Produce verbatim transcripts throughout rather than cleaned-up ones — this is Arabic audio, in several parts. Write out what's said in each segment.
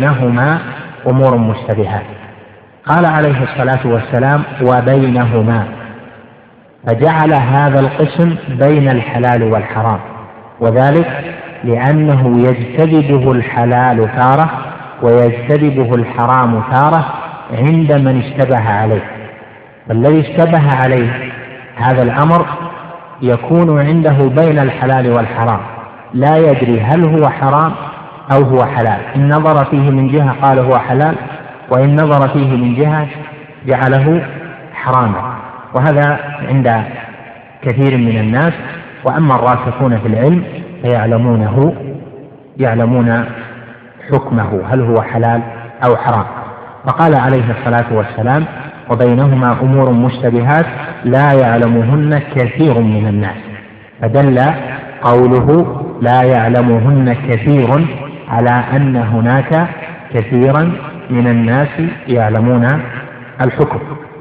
وبينهما أمور مشتبهات. قال عليه الصلاة والسلام وبينهما، فجعل هذا القسم بين الحلال والحرام، وذلك لأنه يجتذبه الحلال تارة ويجتذبه الحرام تارة عند من اشتبه عليه. فالذي اشتبه عليه هذا الأمر يكون عنده بين الحلال والحرام، لا يدري هل هو حرام أو هو حلال. إن نظر فيه من جهة قال هو حلال، وإن نظر فيه من جهة جعله حراما، وهذا عند كثير من الناس. وأما الراسخون في العلم فيعلمونه يعلمون حكمه هل هو حلال أو حرام. فقال عليه الصلاة والسلام وبينهما أمور مشتبهات لا يعلمهن كثير من الناس، فدل قوله لا يعلمهن كثير على أن هناك كثيرا من الناس يعلمون الحكم.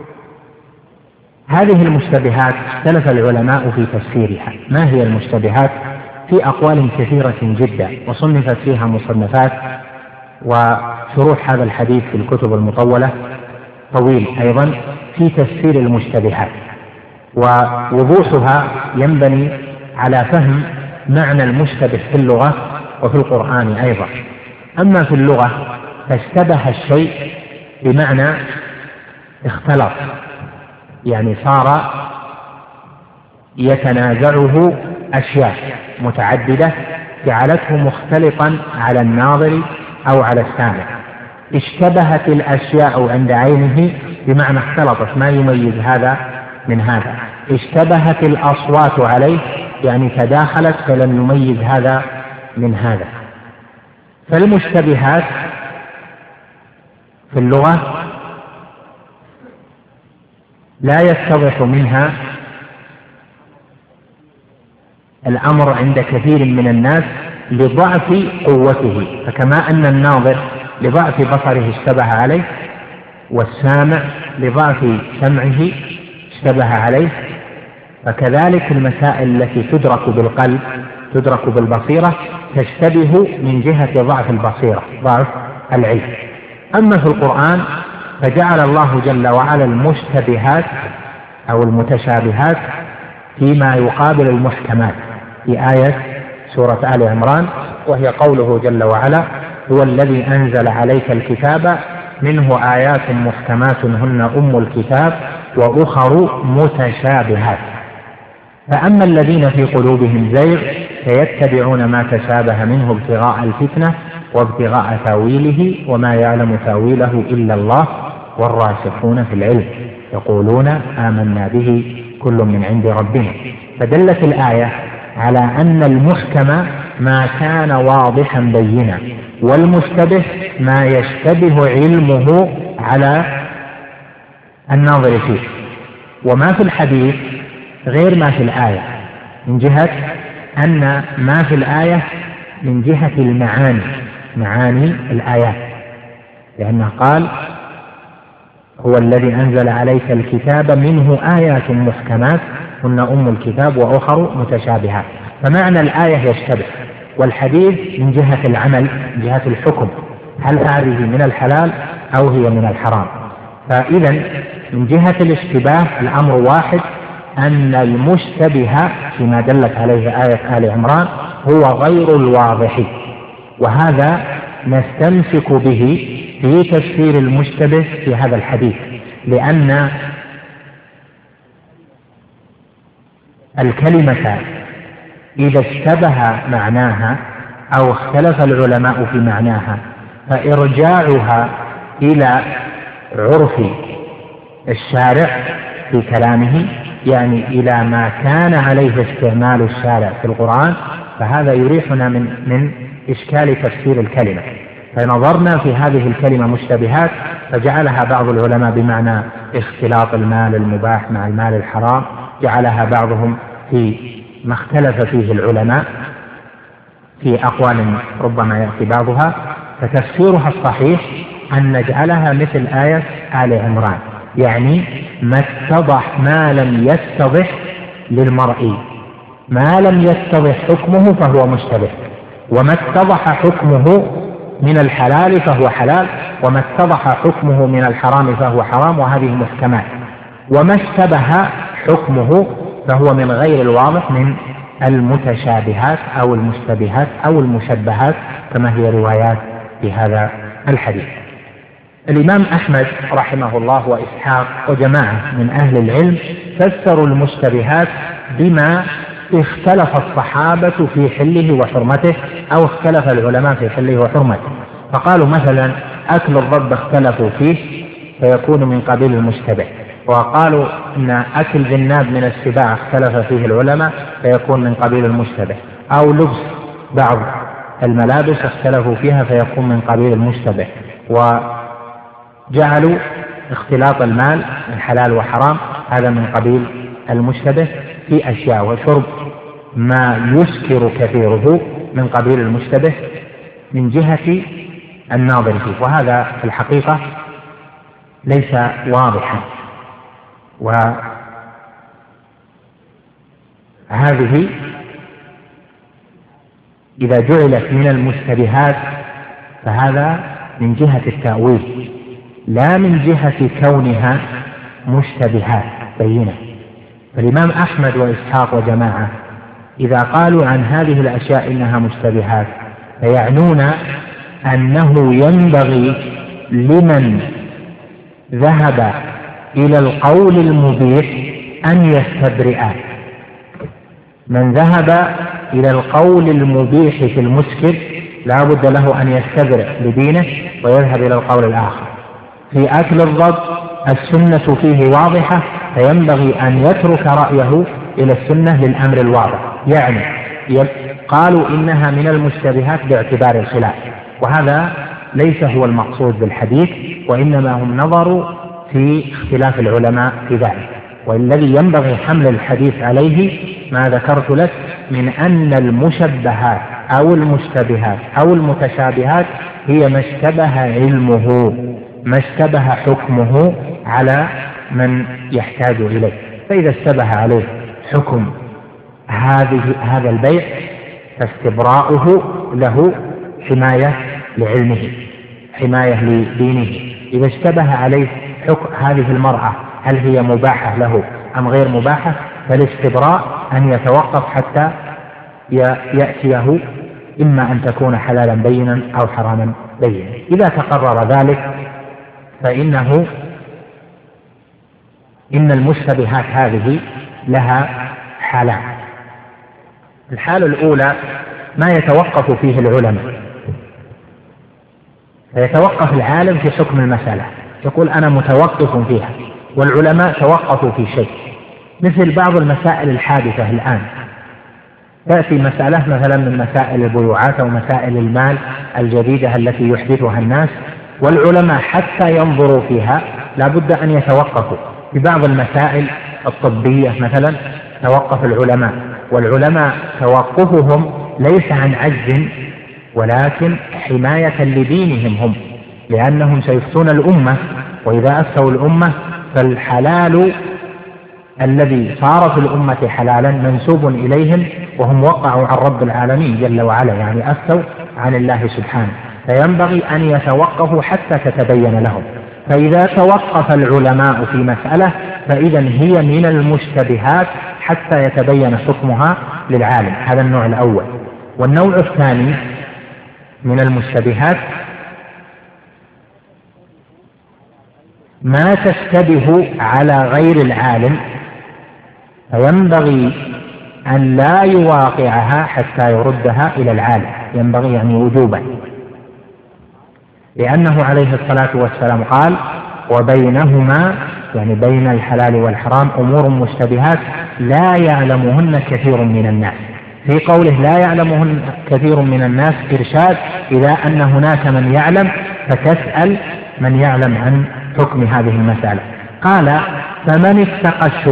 هذه المشتبهات اختلف العلماء في تفسيرها. ما هي المشتبهات؟ في أقوال كثيرة جدا، وصنفت فيها مصنفات، وشروح هذا الحديث في الكتب المطولة طويل أيضا في تفسير المشتبهات، ووضوحها ينبني على فهم معنى المشتبه في اللغة وفي القرآن أيضا. أما في اللغة فاشتبه الشيء بمعنى اختلط، يعني صار يتنازعه أشياء متعددة جعلته مختلطا على الناظر أو على السامع. اشتبهت الأشياء عند عينه بمعنى اختلطت، ما يميز هذا من هذا. اشتبهت الأصوات عليه يعني تداخلت فلم يميز هذا من هذا. فالمشتبهات في اللغة لا يتضح منها الأمر عند كثير من الناس لضعف قوته، فكما أن الناظر لضعف بصره اشتبه عليه، والسامع لضعف سمعه اشتبه عليه، فكذلك المسائل التي تدرك بالقلب تدرك بالبصيرة تشتبه من جهة ضعف البصيرة، ضعف العلم. أما في القرآن فجعل الله جل وعلا المشتبهات أو المتشابهات فيما يقابل المحكمات في آية سورة آل عمران، وهي قوله جل وعلا هو الذي أنزل عليك الكتاب منه آيات محكمات هن أم الكتاب وأخر متشابهات. فأما الذين في قلوبهم زيغ فيتبعون ما تشابه منه ابتغاء الفتنة وابتغاء تاويله وما يعلم تاويله إلا الله والراسخون في العلم يقولون آمنا به كل من عند ربنا. فدلت الآية على أن المحكم ما كان واضحا بينا، والمشتبه ما يشتبه علمه على الناظر فيه. وما في الحديث غير ما في الآية، من جهة أن ما في الآية من جهة المعاني، معاني الآيات، لأنه قال هو الذي أنزل عليك الكتاب منه آيات محكمات هن أم الكتاب وأخر متشابهات. فمعنى الآية يشتبه، والحديث من جهة العمل، من جهة الحكم، هل هذه من الحلال أو هي من الحرام. فإذا من جهة الاشتباه الأمر واحد، أن المشتبه فيما دلت عليه آية آل عمران هو غير الواضح، وهذا نستمسك به في تفسير المشتبه في هذا الحديث، لأن الكلمة إذا اشتبه معناها أو اختلف العلماء في معناها فإرجاعها إلى عرف الشارع في كلامه، يعني إلى ما كان عليه استعمال الشارع في القرآن، فهذا يريحنا من من إشكال تفسير الكلمة. فنظرنا في هذه الكلمة مشتبهات فجعلها بعض العلماء بمعنى اختلاط المال المباح مع المال الحرام، جعلها بعضهم في ما اختلف فيه العلماء في أقوال ربما يأتي بعضها. فتفسيرها الصحيح أن نجعلها مثل آية آل عمران، يعني ما اتضح ما لم يتضح للمرئي، ما لم يتضح حكمه فهو مشتبه، وما اتضح حكمه من الحلال فهو حلال، وما اتضح حكمه من الحرام فهو حرام، وهذه محكمات. وما اشتبه حكمه فهو من غير الواضح من المتشابهات أو المشتبهات أو المشبهات كما هي روايات في هذا الحديث. الإمام أحمد رحمه الله وإسحاق وجماعة من أهل العلم فسروا المشتبهات بما اختلف الصحابة في حله وحرمته، أو اختلف العلماء في حله وحرمته. فقالوا مثلا أكل الضب اختلفوا فيه فيكون من قبيل المشتبه، وقالوا إن أكل ذي الناب من السباع اختلف فيه العلماء فيكون من قبيل المشتبه، أو لبس بعض الملابس اختلفوا فيها فيكون من قبيل المشتبه. وجعلوا اختلاط المال من حلال وحرام هذا من قبيل المشتبه في أشياء، وشرب ما يسكر كثيره من قبيل المشتبه من جهة الناظر فيه، وهذا في الحقيقة ليس واضحا. وهذه إذا جعلت من المشتبهات فهذا من جهة التأويل لا من جهة كونها مشتبهات بينة. فالإمام أحمد وإسحاق وجماعة إذا قالوا عن هذه الأشياء إنها مشتبهات فيعنون أنه ينبغي لمن ذهب إلى القول المبيح أن يستبرئ. من ذهب إلى القول المبيح في المسكر لا بد له أن يستبرئ لدينه ويذهب إلى القول الآخر. في أكل الضب السنة فيه واضحة فينبغي أن يترك رأيه إلى السنة للأمر الواضح. يعني قالوا إنها من المشتبهات باعتبار الخلاف، وهذا ليس هو المقصود بالحديث، وإنما هم نظروا في اختلاف العلماء في ذلك. والذي ينبغي حمل الحديث عليه ما ذكرت لك من أن المشبهات أو المشتبهات أو المتشابهات هي ما اشتبه علمه، ما اشتبه حكمه على من يحتاج إليه. فإذا اشتبه عليه حكم هذه هذا البيع فاستبراؤه له حماية لعلمه، حماية لدينه. إذا اشتبه عليه حكم هذه المرأة هل هي مباحة له أم غير مباحة فالاستبراء أن يتوقف حتى يأتيه إما أن تكون حلالا بينا أو حراما بينا. إذا تقرر ذلك فإنه إن المشتبهات هذه لها حالان. الحالة الأولى ما يتوقف فيه العلماء، فيتوقف العالم في حكم المسألة يقول أنا متوقف فيها، والعلماء توقفوا في شيء، مثل بعض المسائل الحادثة الآن. تأتي مسألة مثلا من مسائل البيوعات أو مسائل المال الجديدة التي يحدثها الناس، والعلماء حتى ينظروا فيها لا بد أن يتوقفوا. في بعض المسائل الطبية مثلا توقف العلماء، والعلماء توقفهم ليس عن عجز ولكن حماية لدينهم هم، لأنهم سيفتون الأمة، وإذا أفتوا الأمة فالحلال الذي صار في الأمة حلالا منسوب إليهم، وهم وقعوا عن رب العالمين جل وعلا، يعني أفتوا عن الله سبحانه، فينبغي أن يتوقفوا حتى تتبين لهم. فإذا توقف العلماء في مسألة فإذا هي من المشتبهات حتى يتبين حكمها للعالم. هذا النوع الأول. والنوع الثاني من المشتبهات ما تشتبه على غير العالم فينبغي أن لا يواقعها حتى يردها إلى العالم، ينبغي يعني وجوبا، لأنه عليه الصلاة والسلام قال وبينهما يعني بين الحلال والحرام أمور مشتبهات لا يعلمهن كثير من الناس. في قوله لا يعلمهن كثير من الناس إرشاد إلى أن هناك من يعلم فتسأل من يعلم عن حكم هذه المسألة. قال فمن اتقى الشبهات